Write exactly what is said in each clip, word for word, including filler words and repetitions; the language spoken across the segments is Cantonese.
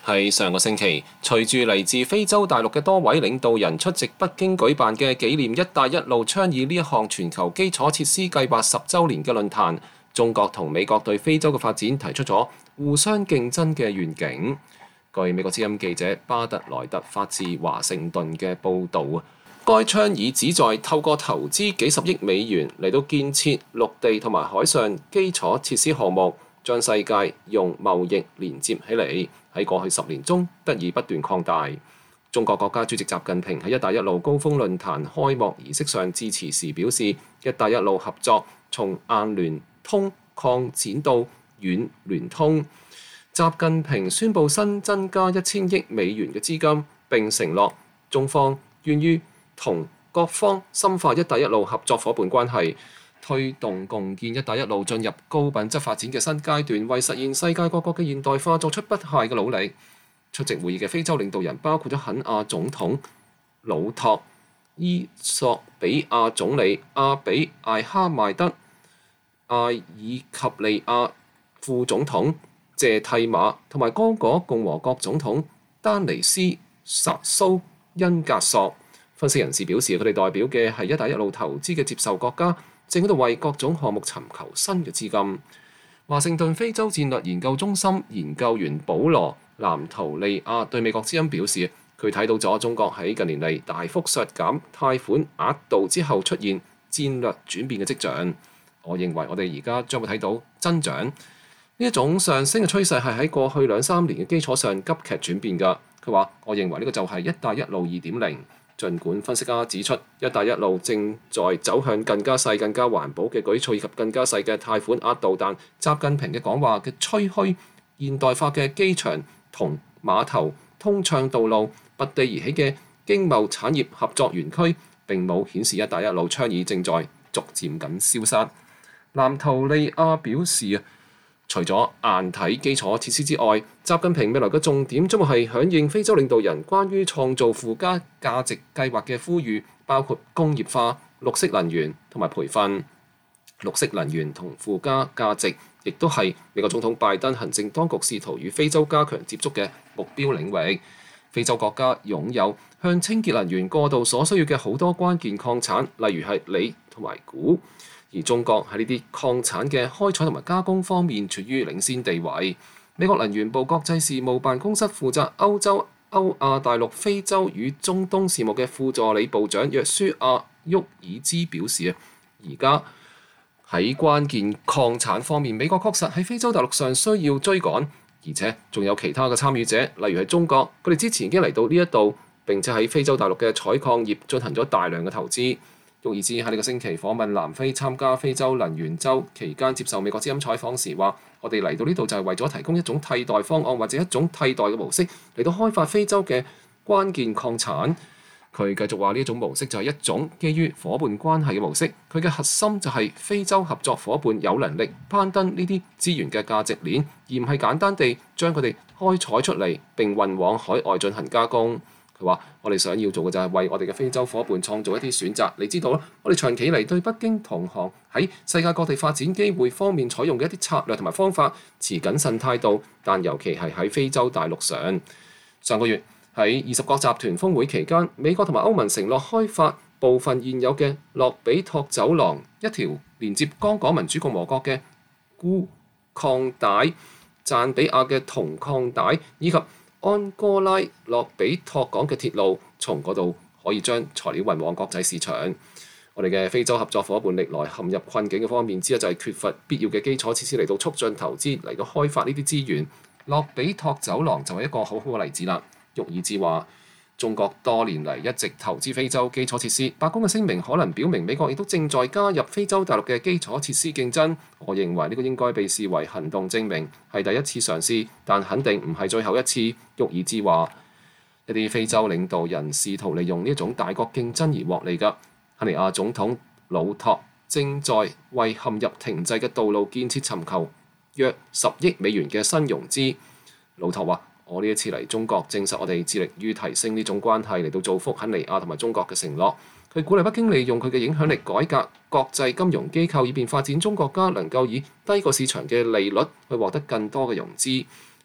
喺上個星期，隨住嚟自非洲大陸嘅多位領導人出席北京舉辦嘅紀念「一帶一路」倡議呢一項全球基礎設施計劃十週年嘅論壇，中國同美國對非洲嘅發展提出咗互相競爭嘅願景。據美國之音記者巴特萊特發自華盛頓嘅報導啊，該倡議旨在透過投資幾十億美元嚟到建設陸地同埋海上基礎設施項目，將世界用貿易連接起嚟。喺過去十年中得以不斷擴大。中國國家主席習近平喺一帶一路高峰論壇開幕儀式上致辭時表示，一帶一路合作從硬聯通擴展到軟聯通。習近平宣布新增加一千億美元嘅資金，並承諾中方願意同各方深化一帶一路合作伙伴關係，推動共建一帶一路進入高品質發展嘅新階段，為實現世界各國嘅現代化作出不懈嘅努力。出席會議嘅非洲領導人包括咗肯亞總統魯托、伊索比亞總理阿比艾哈邁德、艾爾及利亞副總統謝蒂馬同埋剛果共和國總統丹尼斯薩蘇恩格索。分析人士表示，佢哋代表嘅係一帶一路投資嘅接受國家，正喺度為各種項目尋求新嘅資金。華盛頓非洲戰略研究中心研究員保羅南圖利亞對美國之音表示，佢睇到咗中國喺近年嚟大幅削減貸款額度之後出現戰略轉變嘅跡象。我認為我哋而家將會睇到增長，呢一種上升嘅趨勢係喺過去兩三年嘅基礎上急劇轉變㗎。佢話：我認為呢個就係一帶一路二點零。儘管分析家指出，一帶一路正在走向更加細、更加環保嘅舉措以及更加細嘅貸款額度，但習近平嘅講話嘅吹噓現代化嘅機場同碼頭、通暢道路、拔地而起嘅經貿產業合作園區，並冇顯示一帶一路倡議正在逐漸咁消失。南圖利亞表示啊，除咗硬體基礎設施之外，習近平未來嘅重點將會係響應非洲領導人關於創造附加價值計劃嘅呼籲，包括工業化、綠色能源同埋培訓。綠色能源同附加價值亦都係美國總統拜登行政當局試圖與非洲加強接觸嘅目標領域。非洲國家擁有向清潔能源過渡所需要嘅好多關鍵礦產，例如係鋰同埋鈷。而中國喺呢啲礦產嘅開採同埋加工方面處於領先地位。美國能源部國際事務辦公室負責歐洲、歐亞大陸、非洲與中東事務嘅副助理部長約書亞沃爾茲表示啊，而家喺關鍵礦產方面，美國確實喺非洲大陸上需要追趕，而且仲有其他嘅參與者，例如係中國，佢哋之前已經嚟到呢一度，並且喺非洲大陸嘅採礦業進行咗大量嘅投資。沃爾茲喺呢個星期訪問南非參加非洲能源週期間接受美國之音採訪時話：我哋嚟到呢度就係為咗提供一種替代方案或者一種替代嘅模式嚟到開發非洲嘅關鍵礦產。佢繼續話呢一種模式就係一種基於伙伴關係嘅模式，佢嘅核心就係非洲合作伙伴有能力攀登呢啲資源嘅價值鏈，而唔係簡單地將佢哋開採出嚟並運往海外進行加工。佢話：我哋想要做嘅就係為我哋嘅非洲伙伴創造一啲選擇。你知道啦，我哋長期嚟對北京同行喺世界各地發展機會方面採用嘅一啲策略同埋方法持謹慎態度，但尤其係喺非洲大陸上。上個月喺二十國集團峰會期間，美國同埋歐盟承諾開發部分現有嘅洛比托走廊，一條連接剛果民主共和國嘅鈷礦帶、贊比亞嘅銅礦帶以及安哥拉洛比托港嘅鐵路，從嗰度可以將材料運往國際市場。我哋嘅非洲合作伙伴歷來陷入困境嘅方面之一就係缺乏必要嘅基礎設施嚟到促進投資嚟到開發呢啲資源。洛比托走廊就係一個好好嘅例子啦。沃爾茲話：中國多年嚟一直投資非洲基礎設施，白宮嘅聲明可能表明美國亦都正在加入非洲大陸嘅基礎設施競爭。我認為呢個應該被視為行動證明，係第一次嘗試，但肯定唔係最後一次。沃爾茲話：一啲非洲領導人試圖利用呢一種大國競爭而獲利㗎。肯尼亞總統魯托正在為陷入停滯嘅道路建設尋求約十億美元嘅新融資。魯托話：我呢一次嚟中國，證實我哋致力於提升呢種關係嚟到造福肯尼亞同埋中國嘅承諾。佢鼓勵北京利用佢嘅影響力改革國際金融機構，以便發展中國家能夠以低過市場嘅利率去獲得更多嘅融資。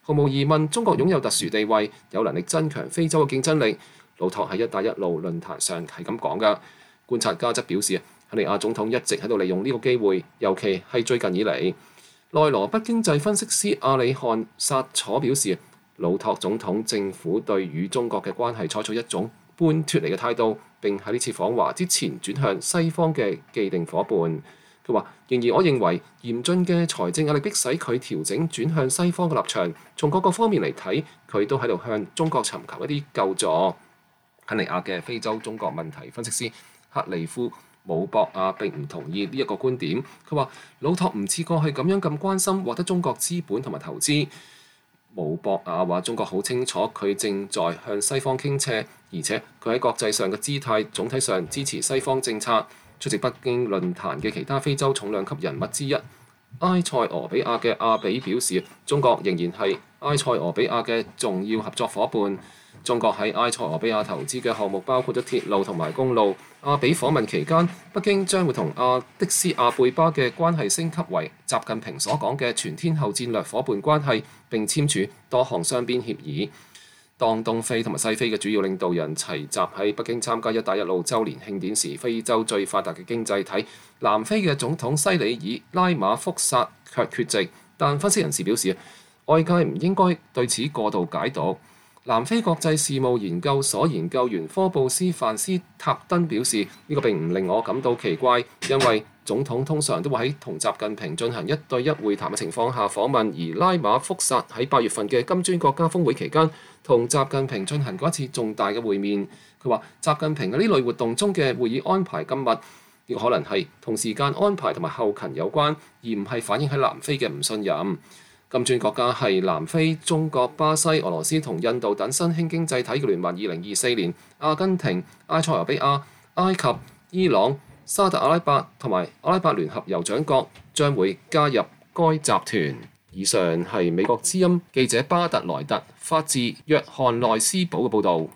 毫無疑問，中國擁有特殊地位，有能力增強非洲嘅競爭力。魯托喺一帶一路論壇上係咁講㗎。觀察家則表示，肯尼亞總統一直喺度利用呢個機會，尤其係最近以嚟。內羅畢經濟分析師阿里漢薩楚表示，魯托總統政府對與中國嘅關係採取一種半脫離嘅態度，並喺呢次訪華之前轉向西方嘅既定伙伴。佢話：然而，我認為嚴峻嘅財政壓力迫使佢調整轉向西方嘅立場。從各個方面嚟睇，佢都喺度向中國尋求一啲救助。肯尼亞嘅非洲中國問題分析師克利夫姆博亞並唔同意呢一個觀點。佢話：魯托唔似過去咁樣咁關心獲得中國資本同埋投資。姆博亞話：中國好清楚佢正在向西方傾斜，而且佢喺國際上嘅姿態總體上支持西方政策。出席北京論壇嘅其他非洲重量級人物之一埃塞俄比亞嘅阿比表示，中國仍然係埃塞俄比亞嘅重要合作伙伴。中國喺埃塞俄比亞投資嘅項目包括咗鐵路同埋公路。阿比訪問期間，北京將會同阿的斯亞貝巴嘅關係升級為習近平所講嘅全天候戰略伙伴關係，並簽署多項雙邊協議。當東非同埋西非嘅主要領導人齊集喺北京參加一帶一路週年慶典時，非洲最發達嘅經濟體南非嘅總統西里爾拉馬福薩卻缺席。但分析人士表示，外界唔應該對此過度解讀。南非國際事務研究所研究員科布斯范斯塔登表示，呢、這個並唔令我感到奇怪，因為總統通常都會喺同習近平進行一對一會談嘅情況下訪問，而拉馬福薩喺八月份嘅金磚國家峰會期間同習近平進行過一次重大嘅會面。佢話習近平喺呢類活動中嘅會議安排咁密，呢、這個可能係同時間安排同埋後勤有關，而唔係反映喺南非嘅唔信任。金磚國家係南非、中國、巴西、俄羅斯同印度等新興經濟體嘅聯盟。二零二四年，阿根廷、埃塞俄比亞、埃及、伊朗、沙特阿拉伯同埋阿拉伯聯合酋長國將會加入該集團。以上係美國之音記者巴特萊特發自約翰內斯堡嘅報導。